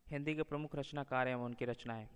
हिंदी के प्रमुख रचनाकार एवं उनकी रचनाएं।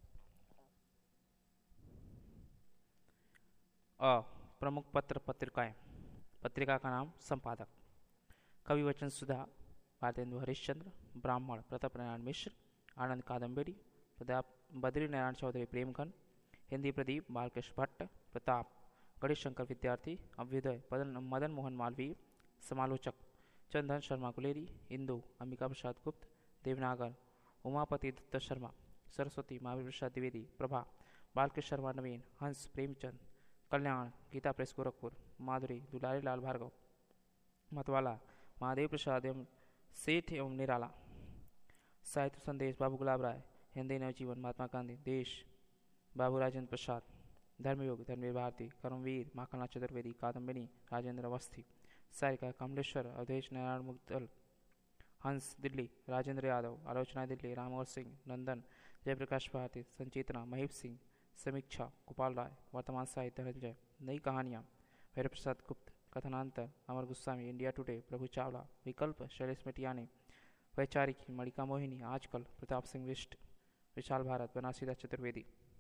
अ प्रमुख पत्र पत्रिकाएं। पत्रिका का नाम संपादक। कवि वचन सुधा, भारतेंदु हरिश्चंद्र, ब्राह्मण प्रताप नारायण मिश्र, आनंद कादम्बरी, प्रताप बद्री नारायण चौधरी प्रेमघन, हिंदी प्रदीप बालकृष्ण भट्ट, प्रताप गणेश शंकर विद्यार्थी, अभ्युदय मदन मोहन मालवीय, समालोचक चंदन शर्मा कुलेरी, इंदु अंबिका प्रसाद गुप्त, देवनागर उमापति दत्त शर्मा, सरस्वती महावीर प्रसाद द्विवेदी, प्रभा बालकृष्ण शर्मा नवीन, हंस प्रेमचंद, कल्याण गीता प्रेस गोरखपुर, माधुरी दुलारी लाल भार्गव, मतवाला महादेव प्रसाद एवं सेठ एवं निराला, साहित्य संदेश बाबू गुलाब राय, हिंदी नवजीवन महात्मा गांधी, देश बाबू राजेंद्र प्रसाद, धर्मयुग धर्मवीर भारती, कर्मवीर माखनलाल चतुर्वेदी, कादम्बिनी राजेंद्र अवस्थी, सारिका कमलेश्वर अवधेश नारायण मुगदल, हंस दिल्ली राजेंद्र यादव, आलोचना दिल्ली रामवर सिंह, नंदन जयप्रकाश भारती, संचेतना महीप सिंह, समीक्षा गोपाल राय, वर्तमान साहित्य धनंजय, नई कहानियाँ भैरव प्रसाद गुप्त, कथनांतर अमर गोस्वामी, इंडिया टुडे प्रभु चावला, विकल्प शैलेश मिटियाने, वैचारिकी मणिका मोहिनी, आजकल प्रताप सिंह विष्ट, विशाल भारत बनारसीदास चतुर्वेदी।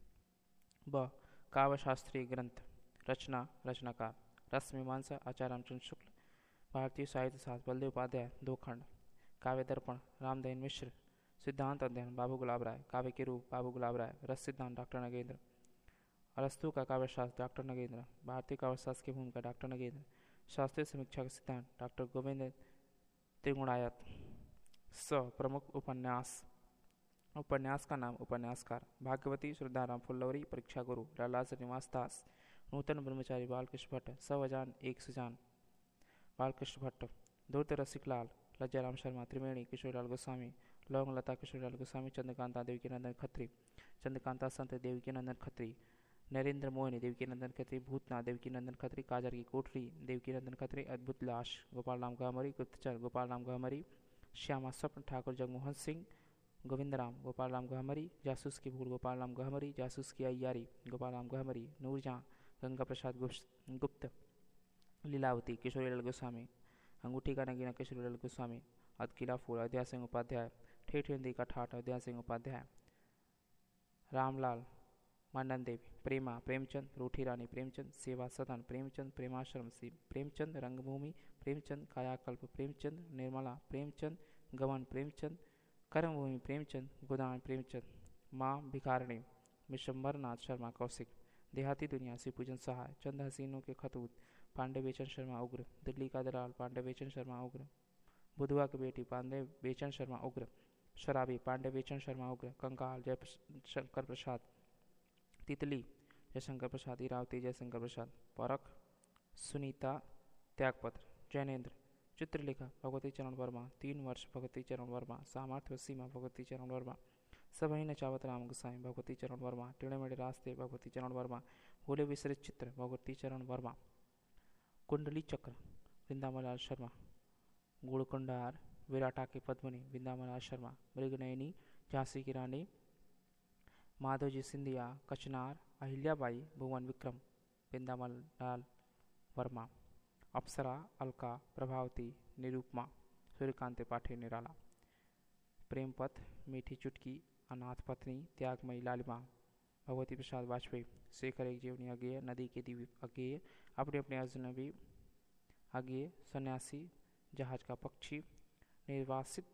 ब काव्य शास्त्रीय ग्रंथ। रचना रचनाकार रस मीमांसा आचार्य रामचंद्र शुक्ल, भारतीय साहित्य शास्त्र बलदेव उपाध्याय 2 खंड, काव्य दर्पण रामदयन मिश्र, सिद्धांत अध्ययन बाबू गुलाब राय, काव्य के रूप बाबू गुलाब राय, रस सिद्धांत डॉक्टर नगेंद्र, अरस्तु का काव्यशास्त्र डॉक्टर नगेंद्र, भारतीय काव्यशास्त्र की भूमिका डॉक्टर नगेंद्र, शास्त्रीय समीक्षा का सिद्धांत डॉक्टर गोविंद त्रिगुणायत। स प्रमुख उपन्यास। उपन्यास का नाम उपन्यासकार भाग्यवती, श्रद्धाराम फुल्लौरी, परीक्षा गुरु, लाला श्रीनिवास दास, नूतन ब्रह्मचारी बालकृष्ण भट्ट, सवजान एक सजान बालकृष्ण भट्ट, धूर्त रसिकलाल, लज्जाराम शर्मा, त्रिवेणी किशोरीलाल गोस्वामी, लौंग लता किशोरीलाल गोस्वामी, चंद्रकांता देवकीनंदन खत्री, चंद्रकांता संत देवकीनंदन खत्री, नरेंद्र मोहिनी देवकीनंदन खत्री, भूतनाथ देवकीनंदन खत्री, काजर की कोठरी देवकीनंदन खत्री, अद्भुत लाश गोपाल राम गहमरी, गुप्तचर गोपाल राम गहमरी, श्यामा स्वप्न ठाकुर जगमोहन सिंह, गोविंदराम गोपाल राम गहमरी, जासूस की भूल गोपाल राम गहमरी, जासूस की अय्यारी गोपाल राम गहमरी, नूरजहां गंगा प्रसाद गुप्त, लीलावती किशोरीलाल गोस्वामी, अंगूठी का नगीना किशोरीलाल गोस्वामी, अदकिला फूल अयोध्या सिंह उपाध्याय, ठेठ हिंदी का ठाठ अयोध्या सिंह उपाध्याय, रामलाल मंडन देवी, प्रेमा प्रेमचंद, रूठी रानी प्रेमचंद, सेवा सदन प्रेमचंद, प्रेमाश्रम प्रेमचंद, रंगभूमि प्रेमचंद, कायाकल्प प्रेमचंद, निर्मला प्रेमचंद, गमन प्रेमचंद, कर्मभूमि प्रेमचंद, गोदान प्रेमचंद, माँ भिखारिणी विशंबरनाथ शर्मा कौशिक, देहाती दुनिया से पूजन सहाय, चंद हसीनों के खतूत पांडे बेचन शर्मा उग्र, दिल्ली का दलाल पांडे बेचन शर्मा उग्र, बुधवा की बेटी पांडे बेचन शर्मा उग्र, शराबी पांडे बेचन शर्मा उग्र, कंकाल जयशंकर प्रसाद, तितली जयशंकर प्रसाद, इरावती जयशंकर प्रसाद, परख सुनीता, त्यागपत्र जैनेन्द्र, चित्रलेखा भगवती चरण वर्मा, 3 वर्ष भगवती चरण वर्मा, सामर्थ्य सीमा भगवती चरण वर्मा, सभई नचावत राम गोसाई भगवती चरण वर्मा, टेढ़े मेढ़े रास्ते भगवती चरण वर्मा, भूले विसरित चित्र भगवती चरण वर्मा, कुंडली चक्र वृंदावनलाल शर्मा, गुड़कुंडार विराटा के पद्मनी वृंदावनलाल शर्मा, मृगनयनी झांसी की रानी माधवजी सिंधिया, कचनार अहिल्याबाई भुवन विक्रम वृंदावनलाल वर्मा, अप्सरा अलका प्रभावती निरूपमा, सूर्यकांत पाठे निराला, प्रेमपथ मीठी चुटकी, अनाथ पत्नी त्यागमयी लालिमा, भगवती प्रसाद वाजपेयी, शेखर एक जीवनी अज्ञेय, नदी के दीप अज्ञेय, अपने अपने अजनबी अज्ञेय, सन्यासी, जहाज का पक्षी, निर्वासित,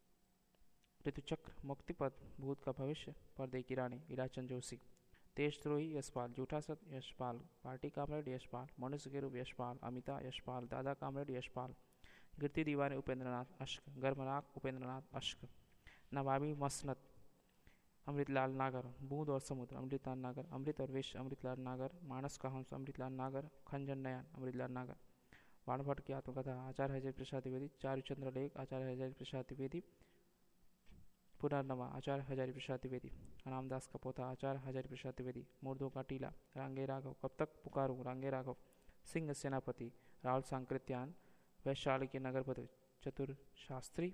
ऋतुचक्र, मुक्तिपद, भूत का भविष्य, पर्दे की रानी, इलाचंद जोशी, देशद्रोही यशपाल, झूठा सत यशपाल, पार्टी कामरेड यशपाल, मनुष्य के रूप यशपाल, अमिता यशपाल, दादा कामरेड यशपाल, गिरती दीवारें उपेंद्रनाथ अश्क, गर्मराग उपेंद्रनाथ अश्क, नवाबी मसनत अमृतलाल नागर, बूंद और समुद्र अमृतलाल नागर, अमृत और विष अमृतलाल नागर, मानस का हंस अमृतलाल नागर, खंजन नयन अमृतलाल नागर, बाणभट्ट की आत्मकथा आचार्य हरिजन प्रसाद द्विवेदी, चारुचंद्र लेख आचार्य हरिजन प्रसाद द्विवेदी, पुनर्नवा आचार्य हजारी प्रसाद द्विवेदी, रामदास का पोता आचार्य हजारी प्रसाद द्विवेदी, मुर्दों का टीला रांगे राघव, कब तक पुकारूं रांगे राघव, सिंह सेनापति राहुल सांकृत्यान, वैशाली के नगरपति चतुर शास्त्री,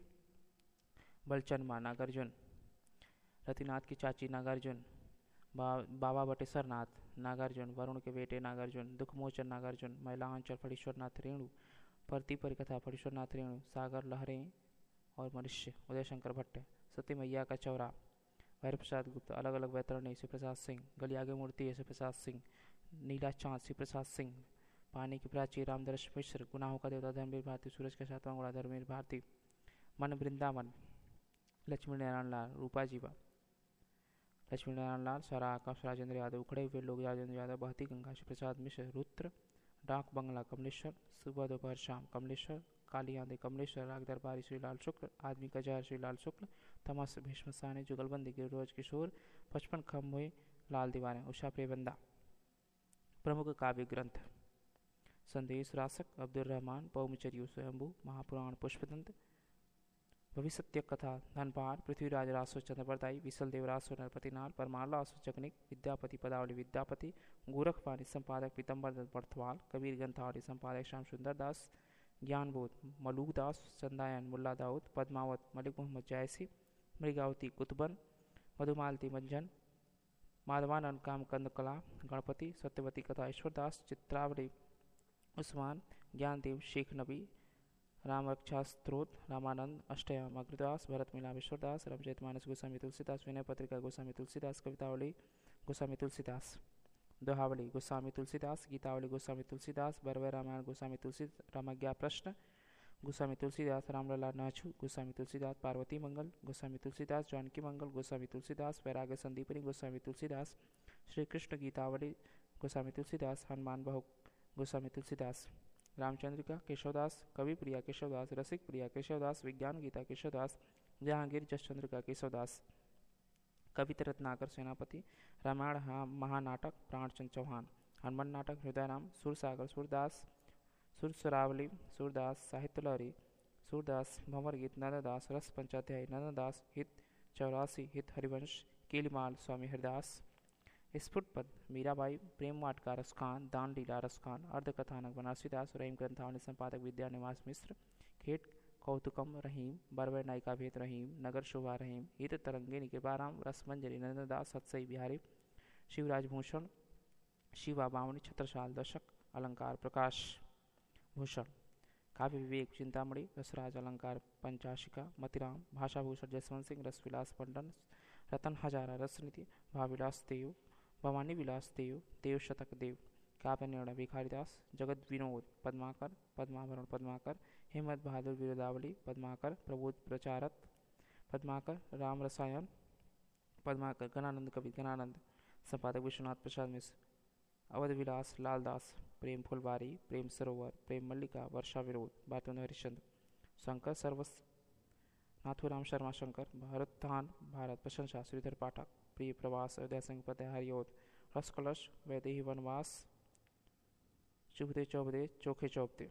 बलचनमा नागार्जुन, रतिनाथ की चाची नागार्जुन, बाबा बटेश्वरनाथ नागार्जुन, वरुण के बेटे नागार्जुन, दुखमोचन नागार्जुन, महिला अंचल फणीश्वरनाथ रेणु, परती परिकथा फणीश्वरनाथ रेणु, सागर लहरें और मनुष्य उदयशंकर भट्ट, सत्यमैया का चौरा भैरव प्रसाद गुप्त, अलग अलग वैतरणी शिव प्रसाद सिंह, गलियागे मूर्ति शिव प्रसाद सिंह, नीला चांद शिव प्रसाद सिंह, पानी की प्राची रामदर्श मिश्र, गुनाहों का देवता धर्मवीर भारती, सूरज का सातवां घोड़ा धर्मवीर भारती, मन वृंदावन लक्ष्मी नारायण लाल, रूपा जीवा लक्ष्मी नारायण लाल, सारा आकाश राजेंद्र यादव, उखड़े हुए लोग राजेंद्र यादव, बहती गंगा शिव प्रसाद मिश्र, रुद्र डाक बंगला कमलेश्वर, सुबह दोपहर शाम कमलेश्वर, काली आंधी कमलेश्वर, राग दरबारी श्रीलाल शुक्ल, आदमी का जहर श्रीलाल शुक्ल, तमस भीष्म सानी, जुगलबंदी गिरिरोज किशोर, 55 खम हुए लाल दीवारें, उषा प्रेबंदा। प्रमुख काव्य ग्रंथ संदेश रासक अब्दुल रहमान, पौमचर्यु स्वयंभू, महापुराण पुष्पदंत, भविष्य कथा धनपाल, पृथ्वीराज रासो चंद्रप्रदायी, विसल देव रासो नरपतिनाल, परमार रासो जगनिक, विद्यापति पदावली विद्यापति, गोरखपाणी संपादक पीतम्बर दत्त बर्थवाल, कबीर ग्रंथावली संपादक श्याम सुंदर दास, ज्ञानबोध मलूक दास, चंदायन मुल्ला दाऊद, पद्मावत मलिक मोहम्मद जायसी, मृगावती कुतुबन, मधुमालती मंजन, माधवानंद कामकंद कला, गणपति, सत्यवती कथा ईश्वरदास, चित्रावली उस्मान, ज्ञानदेव शेख नबी, राम रक्षा स्त्रोत रामानंद, अष्टयाम अग्रदास, भरत मिलाप ईश्वरदास, रामचरित मानस गोस्वामी तुलसीदास, विनय पत्रिका गोस्वामी तुलसीदास, कवितावली गोस्वामी तुलसीदास, दोहावली गोस्वामी तुलसीदास, गीतावली गोस्वामी तुलसीदास, बरवे रामायण गोस्वामी तुलसीदास, रामज्ञा प्रश्न गोस्वामी तुलसीदास, रामलला नाचू गोस्वामी तुलसीदास, पार्वती मंगल गोस्वामी तुलसीदास, जानकी मंगल गोस्वामी तुलसीदास, वैराग्य संदीपनी गोस्वामी तुलसीदास, श्री कृष्ण गीतावली गोस्वामी तुलसीदास, हनुमान बहु गोस्वामी तुलसीदास, रामचंद्रिका केशवदास, कवि प्रिया केशवदास, रसिक प्रिया केशवदास, विज्ञान गीता केशवदास, जहांगीर जसचंद्रिका केशवदास, कविता रत्नाकर सेनापति, रामायण महानाटक प्राणचंद चौहान, हनुमान नाटक हृदयराम, सुरसागर सूरदास, सुरसरावली सूरदास, साहित्य लहरी सूरदास, भंवर गीत नंददास, रस पंचाध्याय नंददास, हित 84, हित हरिवंश कीलिमाल स्वामी हरिदास, स्फुट पद मीराबाई, प्रेम वाटका रसखान, दान लीला रसखान, अर्धकथानक बनारसीदास, रहीम ग्रंथावली संपादक विद्या निवास मिश्र, खेट कौतुकम रहीम, बरवे नायिका भेद रहीम, नगर शोभा रहीम, हित तरंगिनी कृपाराम, रसमंजरी नंददास, सत्सई बिहारी, शिवराज भूषण, शिवा बावनी, छत्रसाल दशक, अलंकार प्रकाश भूषण, काव्य विवेक चिंतामणि, रसराज अलंकार पंचाशिका, मतिराम, भाषाभूषण जसवंत सिंह, रसविलास पंडन, रतन हजारा रसनीति, भाविलास देव, भवानी विलास देव, देव शतक देव, काव्य निर्णय भिखारीदास, जगत विनोद पद्माकर, पद्माभरण पद्माकर, हिम्मत बहादुर विरोधावली पद्माकर, प्रबोध प्रचारक पद्माकर, राम रसायन पद्माकर, गणानंद कवि गणानंद, संपादक विश्वनाथ प्रसाद मिश्र, अवध विलास लालदास, प्रेम फुलवारी, प्रेम सरोवर, प्रेम मल्लिका, वर्षा विरोध, बातुन हरिश्चंद्र, शंकर सर्वस, नाथुराम शर्मा शंकर, भारतान भारत प्रशंसा, श्रीधर पाठक, प्रिय प्रवास, अयोध्या संघ पद हरियोध, रसकलश, वैदेही वनवास, चुभते चौबदे चोखे चौबते,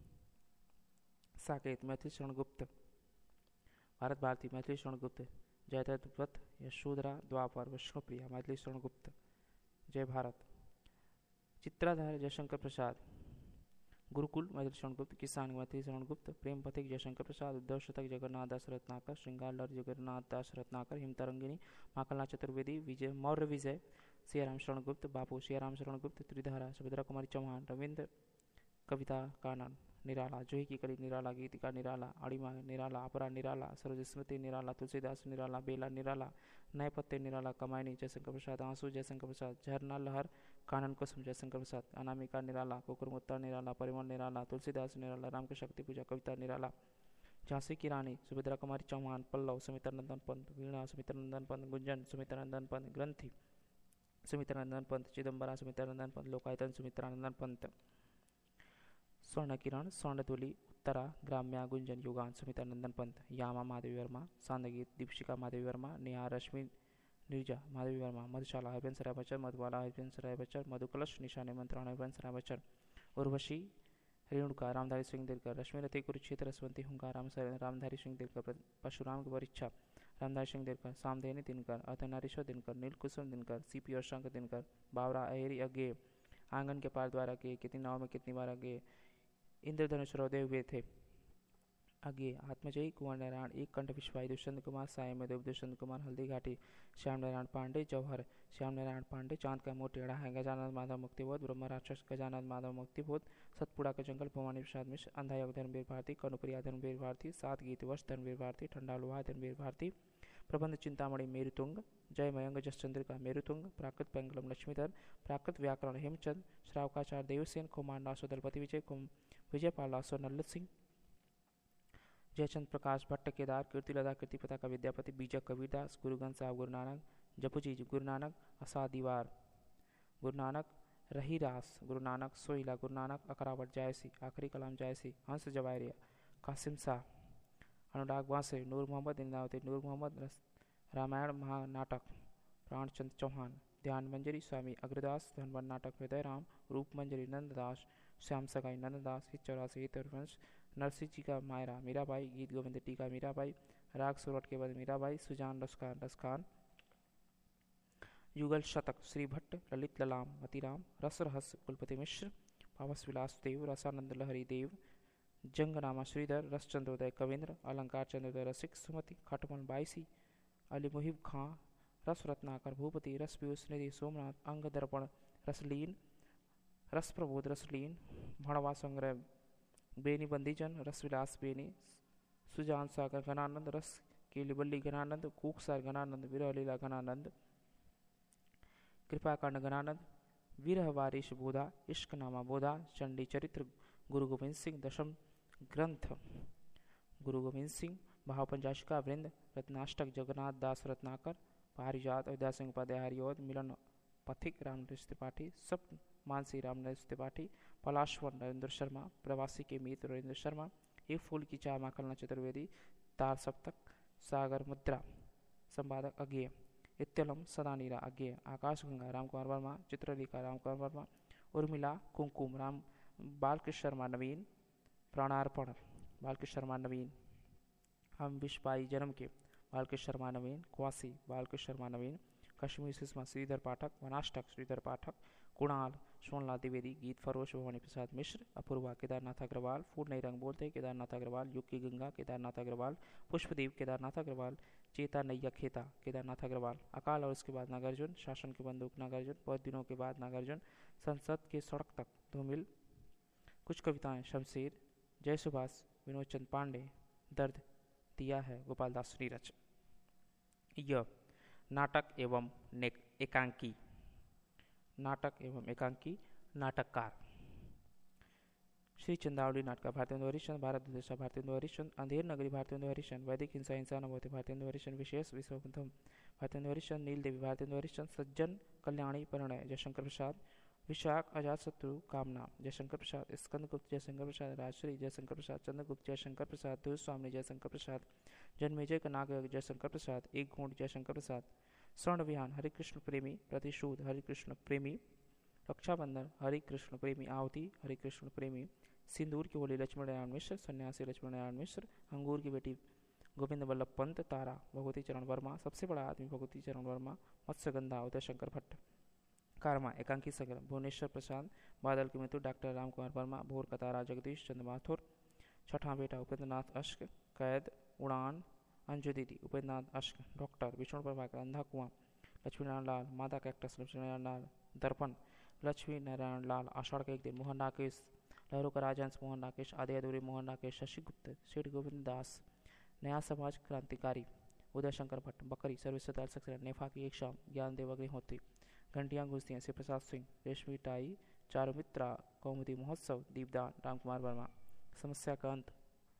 साकेत मैथिली शरण गुप्त, भारत भारती मैथिली शरण गुप्त, जयदत्त यशोधरा द्वापर विष्णुप्रिया मैथिली शरण गुप्त, जय भारत, चित्राधार जयशंकर प्रसाद, गुरुकुल मैथिली शरण गुप्त, किसान मैथिली शरण गुप्त, प्रेम पथिक जयशंकर प्रसाद, उद्धव शतक जगन्नाथ दास रत्नाकर, श्रृंगार लहर जगन्नाथ दास रत्नाकर, हिमतरंगिनी माखनलाल चतुर्वेदी, विजय मौर्य विजय, सियाराम शरण गुप्त, बापू सियाराम शरण गुप्त, त्रिधारा सुभद्रा कुमारी चौहान, रविंद्र कविता कानन निराला, जूही की कड़ी निराला, गीतिका निराला, अड़िमा निराला, अपरा निराला, सरोज स्मृति निराला, तुलसीदास निराला, बेला निराला, नए पत्ते निराला, कमायनी जयशंकर प्रसाद, आंसू जयशंकर प्रसाद, झरना लहर कानन कुसुम जयशंकर प्रसाद, अनामिका निराला, कुकुरमुत्ता निराला, परिमल निराला, तुलसीदास निराला, राम की शक्ति पूजा कविता निराला, झांसी की रानी सुभद्रा कुमारी चौहान, पल्लव सुमित्रानंदन पंत, वीणा सुमित्रानंदन पंत, गुंजन सुमित्रानंदन पंत, ग्रंथी सुमित्रानंदन पंत, चिदम्बरा सुमित्रानंदन पंत, लोकायतन सुमित्रानंदन पंत, स्वर्ण किरण स्वर्णतुली, उत्तरा ग्राम्या गुंजन युगान सुमित्रानंदन पंत, यामा माधवी वर्मा, सांदगीत दीपशिका माधवी वर्मा, नेहा रश्मि निर्जा माधवी वर्मा, मधुशाला हरिवंश राय बच्चन, मधुबाला हरिवंश राय बच्चन, मधुकलश निशा निमंत्रण हरिवंश राय बच्चन, उर्वशी रेणुका रामधारी सिंह दिलकर, रश्मिरथी कुरुक्षेत्र रसवंती हुंकार रामधारी सिंह दिलकर, परशुराम की परीक्षा रामधारी सिंह दिनकर, सामधेनी दिनकर, अर्धनारीश्वर दिनकर, नीलकुसुम दिनकर, सीपी और शंकर दिनकर, बावरा अहेरी अगे, आंगन के पार द्वारा के, कितनी नाव में कितनी बार अगे, इंद्रधनुष रोदे हुए थे आगे, आत्मजयी कुंवर नारायण, एक कंठ विश्वाई, दुष्यंत कुमार साय में देव, दुष्यंत कुमार हल्दी घाटी, श्याम नारायण पांडे जौहर, श्याम नारायण पांडे चांद का मोटेड़ा है, गजानंद माधव मुक्तिबोध, ब्रह्म राक्षस गजानंद माधव मुक्तिबोध, सतपुड़ा का जंगल भवानी प्रसाद मिश्र, अंधा योग धर्मवीर भारती, कनुप्रिया धर्मवीर भारती, सात गीत वर्ष धर्मवीर भारती, ठंडा लोहा धर्मवीर भारती, प्रबंध चिंतामणि मेरुतुंग, जय मयंग जसचंद्रिका मेरुतुंग, प्राकृत पेंगलम लक्ष्मीधर, प्राकृत व्याकरण हेमचंद, श्रावकाचार्य देवसेन, कुमार दासो दलपति विजय, विजयपाल दासो नल्ल सिंह, जयचंद प्रकाश भट्ट केदार, कीर्ति लता कीर्ति पताका विद्यापति, बीजक कबीरदास, गुरुगन साहब गुरु नानक, जपुजी गुरु नानक, असा दीवार गुरु नानक, रही रास गुरु नानक, सोहिला गुरु नानक, अकरावट जायसी, आखिरी कलाम जायसी, हंस जवायरिया, कासिम शाह, अनुराग वासे, नूर मोहम्मद इंद्रावती, नूर मोहम्मद, रामायण महानाटक, प्राणचंद चौहान, ध्यान मंजरी स्वामी अग्रदास, धनवन नाटक हृदय राम, रूप मंजरी नंददास, श्याम सगाई नंददास, हित 84 हितवंश, नरसिंह जी का मायरा मीराबाई, गीत गोविंद टीका मीराबाई, राग सुरट के बाद मीराबाई, सुजान रसखान, युगल शतक श्री भट्ट, ललित ललाम मतिराम, रस रहस्य कुलपति मिश्र, पावस विलास देव, रसानंद लहरी देव, जंगनामा श्रीधर, रस चंद्रोदय कविंद्र, अलंकार चंद्रोदय रसिक, सुमति खटमल बाईसी, अली मुहिब खां, रस रत्नाकर भूपति, रस पीयूष निधि सोमनाथ, अंग दर्पण रसलीन, रस प्रबोध रसलीन, भणवा संग्रह बेनी बंदीजन, रसविलास बेनी, सुजान सागर घनानंद, रस केलिबल्ली घनानंद, कूकसार घनानंद, विरह लीला घनानंद, कृपाकांड घनानंद, विरह वारिश बोधा, इश्क नामा बोधा, चंडी चरित्र गुरु गोविंद सिंह, दशम ग्रंथ गुरु गोविंद सिंह, भाव पंचाशिका वृंद, रत्नाष्टक जगन्नाथ दास रत्नाकर, पारिजात अयोध्या सिंह उपाध्याय हरिओद, मिलन पथिक रामनरेश त्रिपाठी, सप्त मानसी रामनरेश त्रिपाठी, पलाश्वर नरेंद्र शर्मा, प्रवासी के मित्र नरेंद्र शर्मा, एक फूल की चाय माखलना चतुर्वेदी, तार सप्तक, सागर मुद्रा, संपादक अज्ञेय, इत्यलम सदानीरा अज्ञेय, आकाश गंगा रामकुमार वर्मा, चित्रलेखा रामकुमार वर्मा, उर्मिला कुमकुम राम बालकृष्ण शर्मा नवीन, प्राणार्पण बालकृष्ण शर्मा नवीन, हम विश्वपाई जन्म के बालकृष्ण शर्मा नवीन, क्वासी बालकृष्ण शर्मा नवीन, कश्मीर सुषमा श्रीधर पाठक, वनाष्टक श्रीधर पाठक, कुणाल सोनलाल द्विवेदी, गीत फरोश भवानी प्रसाद मिश्र, अपूर्वा केदारनाथ अग्रवाल, फूल नई रंग बोलते केदारनाथ अग्रवाल, युग की गंगा केदारनाथ अग्रवाल, पुष्पदेव केदारनाथ अग्रवाल, चेता नैया खेता केदारनाथ अग्रवाल, अकाल और उसके बाद नागार्जुन, शासन के बंदूक नागार्जुन, बहुत दिनों के बाद नागार्जुन, संसद के सड़क तक धूमिल, कुछ कविताएं शमशेर, जय सुभाष, विनोद चंद पांडे, दर्द दिया है गोपाल दास नीरज। यह नाटक एवं एकांकी, नाटक एवं एकांकी, नाटककार श्री चंद्रावली नाटका भारतेंदु हरिश्चंद्र, भारत देश भारतेंदु हरिश्चंद्र, अंधेर नगरी भारतेंदु हरिश्चंद्र, वैदिक हिंसा हिंसा नभूति भारतेंदु हरिश्चंद्र, विशेष विश्वप्रथम भारतेंदु हरिश्चंद्र, नील देवी भारतेंदु हरिश्चंद्र, सज्जन कल्याणी परिणय जयशंकर प्रसाद, विशाख अजातशत्रु कामना जयशंकर प्रसाद, स्कंदगुप्त जयशंकर प्रसाद, राजश्री जयशंकर प्रसाद, चंद्रगुप्त जयशंकर प्रसाद, धुस्वामी जयशंकर प्रसाद, जन्मेजय का नाग जयशंकर प्रसाद, एक घूंट जयशंकर प्रसाद, स्वर्ण विहान हरिकृष्ण प्रेमी, प्रतिशोध हरिकृष्ण प्रेमी, रक्षाबंधन हरिकृष्ण प्रेमी, आहुति हरिकृष्ण प्रेमी, सिंदूर की होली लक्ष्मण नारायण मिश्र, सन्यासी लक्ष्मण नारायण मिश्र, अंगूर की बेटी गोविंद वल्लभ पंत, तारा भगवती चरण वर्मा, सबसे बड़ा आदमी भगवती चरण वर्मा, मत्स्यगंधा उदय शंकर भट्ट, कारमा एकांकी संग्रह भुवनेश्वर प्रसाद, बादल की मृत्यु डॉक्टर रामकुमार वर्मा, भोर का तारा जगदीश चंद्र माथुर, छठा बेटा उपेंद्र नाथ अश्क, कैद उड़ान अंजू दीदी उपेंद्र नाथ अश्क, डॉक्टर विष्णु प्रभाकर, अंधा कुआं लक्ष्मी नारायण लाल, मादा कैक्टस लक्ष्मी नारायण लाल, दर्पण लक्ष्मी नारायण लाल, आषाढ़ का एक दिन मोहन राकेश, लहरों का राजहंस मोहन राकेश, आधे अधूरे मोहन राकेश, शशि गुप्त, सेठ गोविंद दास, नया समाज क्रांतिकारी उदय शंकर भट्ट, बकरी सर्विस नेफा की एक शाम, ज्ञानदेव अग्निहोत्री, घंटियां गूंजती हैं, प्रसाद सिंह, रेशमी टाई, चारुमित्रा, कौमुदी महोत्सव, दीपदान रामकुमार वर्मा, समस्या का अंत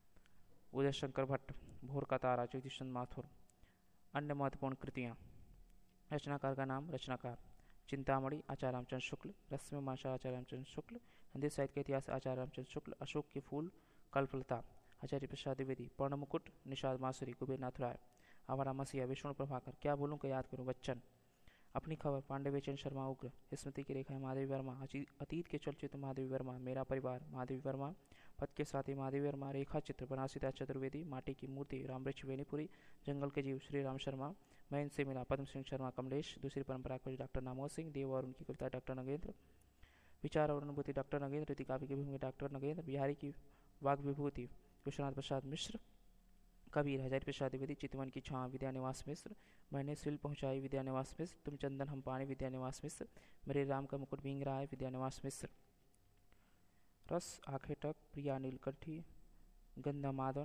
उदय शंकर भट्ट, भोर का तारा जगदीश चंद्र माथुर। अन्य महत्वपूर्ण कृतियाँ, रचनाकार का नाम रचनाकार चिंतामणि आचार्य रामचंद्र शुक्ल, रश्मि माशा आचार्य रामचंद्र शुक्ल, हिंदी साहित्य के इतिहास आचार्य रामचंद्र शुक्ल, अशोक के फूल कल्पलता आचार्य प्रसाद द्विवेदी, पर्ण मुकुट निषाद मासुरी कुबेरनाथ राय, आवारा मसीहा विष्णु प्रभाकर, क्या बोलूं क्या याद करूं बच्चन, अपनी खबर पांडे बेचन शर्मा उग्र, स्मृति की रेखाएं महादेवी वर्मा, अतीत के चलचित्र महादेवी वर्मा, मेरा परिवार महादेवी वर्मा, पद के साथी महादेवी वर्मा, रेखा चित्र बनासीदास चतुर्वेदी, माटी की मूर्ति रामवृक्ष वेणीपुरी, जंगल के जीव श्री राम शर्मा, मैं इनसे मिला पद्म सिंह शर्मा कमलेश, दूसरी परंपरा खोज डॉक्टर नामोद सिंह, देव और उनकी कविता डॉक्टर नगेंद्र, विचार और अनुभूति डॉक्टर नगेंद्र, रीति काव्य की भूमि डॉक्टर नगेंद्र, बिहारी की वाग विभूति विश्वनाथ प्रसाद मिश्र, कबीर हजारी प्रसाद द्विवेदी, चितवन की छाँ विद्यानिवास मिश्र, मैंने सिल पहुँचाई विद्यानिवास मिश्र, तुम चंदन हम पानी विद्यानिवास मिश्र, मेरे राम का मुकुट भींग रहा है विद्यानिवास मिश्र, रस आखेटक प्रिया नीलकंठी, गंधा मादन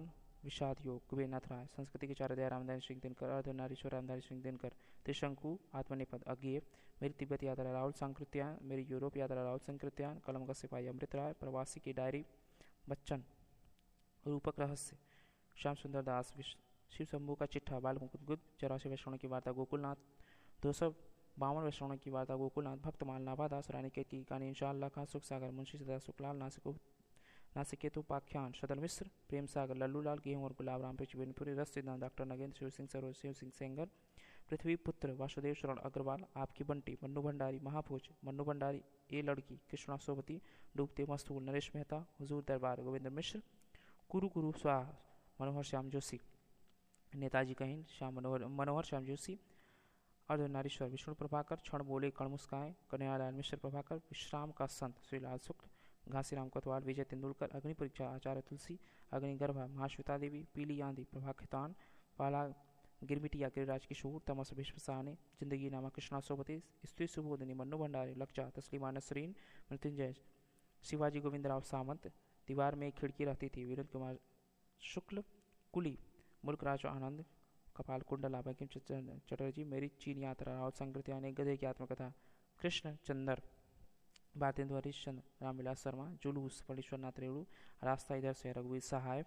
विषाद योग कुबेर नाथ राय, संस्कृति के चारोदय रामधारी सिंह दिनकर, अर्धनारीश्वर रामधारी सिंह दिनकर, त्रिशंकु आत्मनिपद अज्ञेय, मेरी तिब्बत यात्रा राहुल संकृत्यान, मेरी यूरोप यात्रा राहुल संकृत्यान, कलम का सिपाही अमृत राय, प्रवासी की डायरी बच्चन, रूपक रहस्य श्याम सुंदर दास, शिव शंभू का चिट्ठा बाल मुकुंद गुप्त, 84 वैष्णवों की वार्ता गोकुलनाथ, 252 वैष्णवों की वार्ता गोकुलनाथ, भक्तमाल नाभादास, रानीकेत की कहानी इंशाअल्लाह खां, सुख सागर मुंशी सदा सुखलाल, नासिकेतुपाख्यान शतल मिश्र, प्रेम सागर लल्लूलाल, गेहूं और गुलाब राम बिनपुरी, रस सिद्धांत डॉक्टर नगेंद्र, शिव सिंह सरोज, शिव सिंह सेंगर, पृथ्वी पुत्र वासुदेव शरण अग्रवाल, आपकी बंटी मन्नू भंडारी, महाभोज मन्नू भंडारी, ए लड़की कृष्णा सोबती, डूबते मस्तूल नरेश मेहता, हुजूर दरबार गोविंद मिश्र, कुरु कुरु स्वाहा मनोहर श्याम जोशी, नेताजी कहीन मनोहर श्याम जोशी, अर्धनारीश्वर विष्णु प्रभाकर, क्षण बोले कण मुस्काए कन्हैयालाल मिश्र प्रभाकर, विश्राम का संत श्रीलाल शुक्ल, घासीराम कोतवाल, विजय तेंदुलकर, अग्नि परीक्षा आचार्य तुलसी, अग्निगर्भा महाश्वेता देवी, पीली आंधी प्रभा खितान, पाला गिरमिटिया गिरिराज किशोर, तमस भीष्म साहने, जिंदगी नामा कृष्णा सोबती, स्त्री सुबोधनी मन्नू भंडारे, लक्चा तस्लीमा नसरीन, मृत्युंजय शिवाजी गोविंदराव सामंत, दीवार में एक खिड़की रहती थी विनोद कुमार शुक्ल, कुली मुल्क राज आनंद, कपाल कुंडला बंकिम चटर्जी, मेरी चीन यात्रा राहुल संकृत्या ने, गधे की आत्मकथा कृष्ण चंदर, भारतेंदु हरिश्चंद्र, रामविलास शर्मा, जुलूस फणीश्वर नाथ रेणु, रास्ता इधर से रघुवीर सहाय,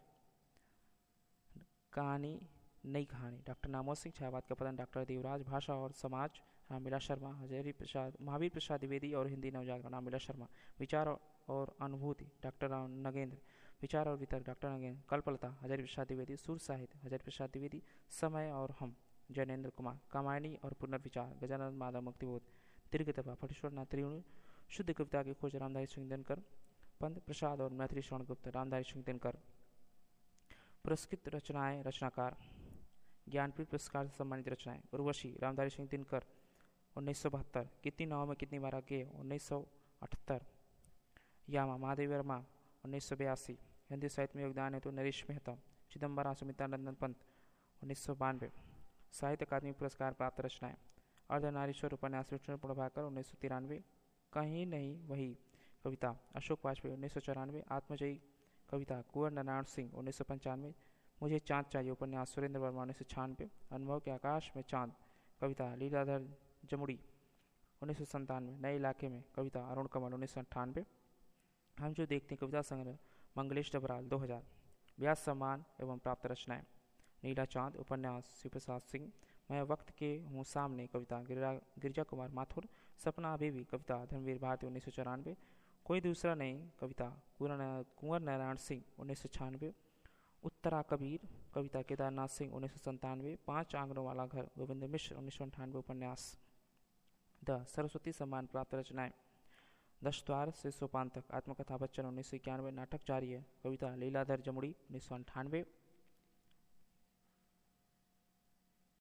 कहानी नई कहानी डॉक्टर नामोद सिंह, छायावाद का पतन डॉक्टर देवराज, भाषा और समाज रामविलास शर्मा, हजारी प्रसाद महावीर प्रसाद द्विवेदी और हिंदी नवजागरण रामविलास शर्मा, विचार और अनुभूति डॉक्टर नगेंद्र, विचार और वितर्क डॉक्टर नगेंद्र, कल्पलता हजारी प्रसाद द्विवेदी, सुर साहित्य हजारी प्रसाद द्विवेदी, समय और हम जैनेन्द्र कुमार, कामायनी और पुनर्विचार गजानंद माधव मुक्तिबोध, दीर्घतपा फणीश्वर नाथ रेणु, शुद्ध कविता की खोज रामधारी सिंह दिनकर, पंत प्रसाद और मैथिली शरण गुप्त रामधारी सिंह दिनकर, पुरस्कृत रचनाएं रचनाकार ज्ञानपीठ पुरस्कार से सम्मानित रचनाएं उर्वशी रामधारी सिंह दिनकर 1972, कितनी नाव में कितनी बार गे 1978, यामा महादेव वर्मा 1982, हिंदी साहित्य में योगदान है तो नरेश मेहता, चिदम्बरा सुमित्रा नंदन पंत 1992, साहित्य अकादमी पुरस्कार प्राप्त रचनाएं अर्धनारीश्वर उपन्यास विष्णु प्रभाकर 1993, कहीं नहीं वही कविता अशोक वाजपेयी 1994, आत्मजयी कविता कुंवर नारायण सिंह 1995, मुझे चांद चाहिए उपन्यास सुरेंद्र वर्मा 1996, अनुभव के आकाश में चांद कविता लीलाधर जमुड़ी 1997, नए इलाके में कविता अरुण कमल 1998, हम जो देखते हैं कविता संग्रह मंगलेश डबराल 2000, व्यास सम्मान एवं प्राप्त रचनाएं नीला चांद उपन्यास शिव प्रसाद सिंह, मैं वक्त के हूँ सामने कविता गिरिजा कुमार माथुर, सपना अभी भी कविता धर्मवीर भारती 1994, कोई दूसरा नहीं कविता कुंवर नारायण सिंह 1996, उत्तरा कबीर कविता केदारनाथ सिंह 1997, 5 आंगनों वाला घर गोविंद मिश्र 1998, उपन्यास द सरस्वती सम्मान प्राप्त रचनाएं 10 द्वार से सोपान तक, आत्मकथा बच्चन 1991, नाटक जारी है कविता लीलाधर जमुड़ी 1998,